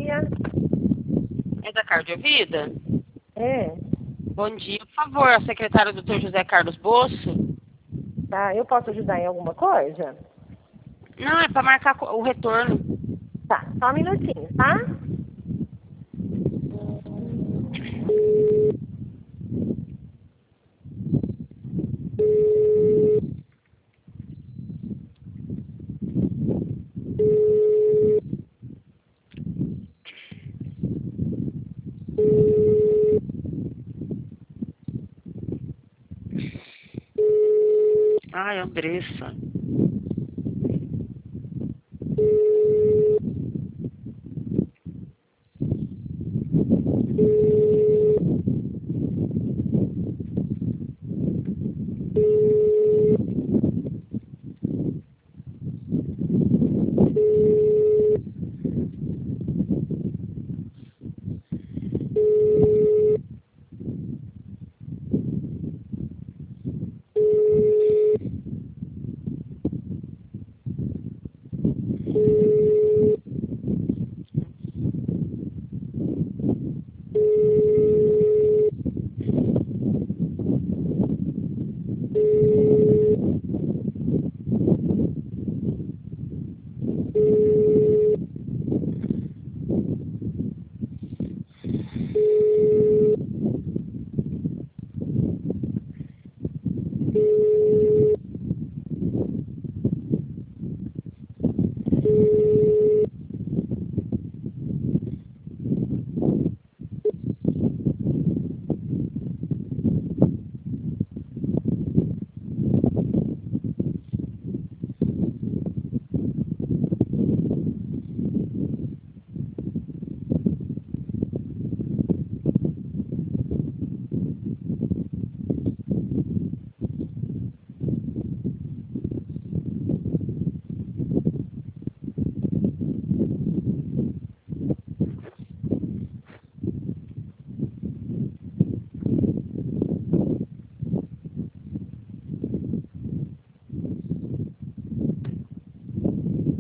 dia. É da Cardiovida? É, Bom dia, por favor, a secretária do Dr. José Carlos Bosso. tá. Eu posso ajudar em alguma coisa? Não, é para marcar o retorno. Tá, só um minutinho, tá? Ai, Andressa.